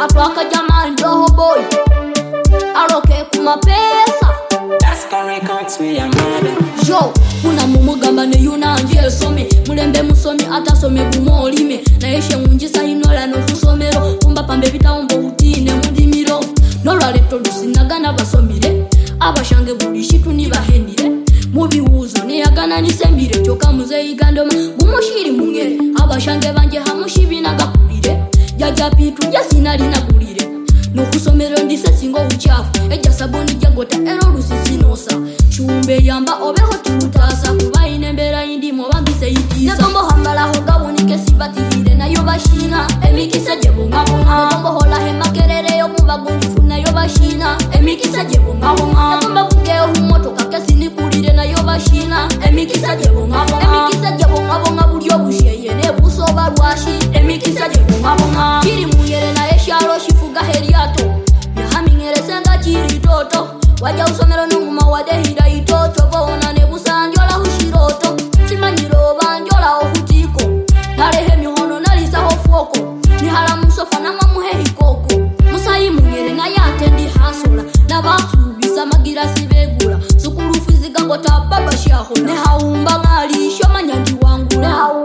atwaka jamani roho boy aroke kuma pesa That's records we are mother. yo kuna mumugamba ne yuna anje some mulembe musomi atasome gumolime na yeshe munjisa inola no kusomero kumba pambe bitaombo utine mudimiro nolwa leto lusinagana basomire abashange buli shitu ni bahendire mubiwuzo ne yagana nisembire choka muzeyi gandoma gumushiri mungere abashange banje hamushibina gakulire jaja pitu jasina linagulire no kusomero ndise singo uchafu eja saboni jagota ero lusisinosa chumbe yamba obeho tutasa kuba inembera indimo bambise yitisa nakombo hambala hoga wonike sibatihire nayo bashina emikisa jebo ngabonga nakombo hola hemakerere yo mubagunju nayo bashina emikisa jebo ngabonga nakombo vugeo humotoka kesi nikulire nayo bashina emikisa jebo ngabonga bulyo busheye ne busoba lwashi emikisa jebo ngabonga kiri mungere na eshalo shifuga heriato yahamingere senga kiri toto waja usomero nunguma wadehira itoto bona ne busanjola hushiroto simanyiro banjola ohutiko nalehe mihono nalisa hofoko ni hala musofa na mamuhe hikoko musayi mungere na yatendi hasola na basubisa magira sibegula sukulu fiziga gota baba shaho ne haumba ngali shomanyandi wangu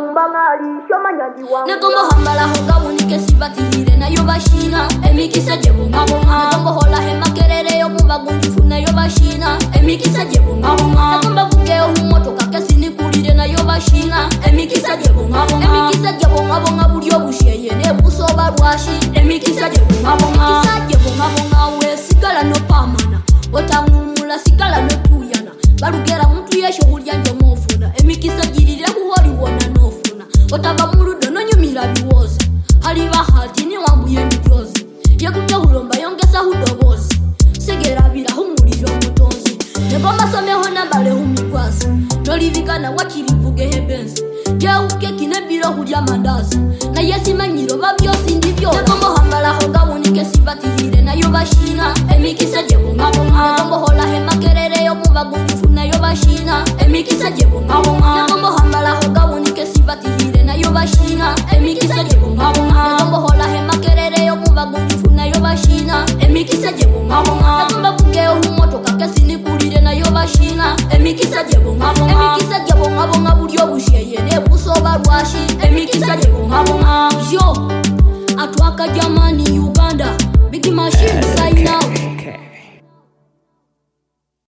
nekombo hambala hoga wonike sibatihire nayo bashina emikisa jebo ngabonga nekombo hola hemakerere yo mubagunju nayo bashina emikisa jebo ngabonga nekombo vugeo humotoka kesi nikulire nayo bashina emikisa jebo ngabonga bulyo busheye ne busoba lwashi emikisa jebo ngabonga we sigala no pamana otamumula sigala no tuyana balugera muntu yesho hulya njo mofuna emikisa jirire kuholi wona nofuna otaba muludo no nyumira biwozi haliba hati ni wambuye midyozi yegumya hulomba yongesa hudobozi segera bila humuliro mutonzi negomba someho nambale humikwasi nolivigana wakirivuge hebensi jeuke kinebiro hulya mandazi na yesimanyiro babyosi ndibyo negombo hambala hoga wonike sibatihire nayo bashina emikisa jebo ngabonga negombo hola hemakerere yo mubagunju nayo bashina emikisa jebo ngabonga negombo hambala hoga wonike sibatihire nayo bashina emikisa jebo ngabonga negombo hola hemakerere yo mubagunju nayo bashina emikisa jebo ngabonga negombo vugeo humotoka kesi nikulire nayo bashina emikisa jebo ngabonga bulyo busheye ne busoba lwashi emikisa jebo ngabonga yo atwaka jamani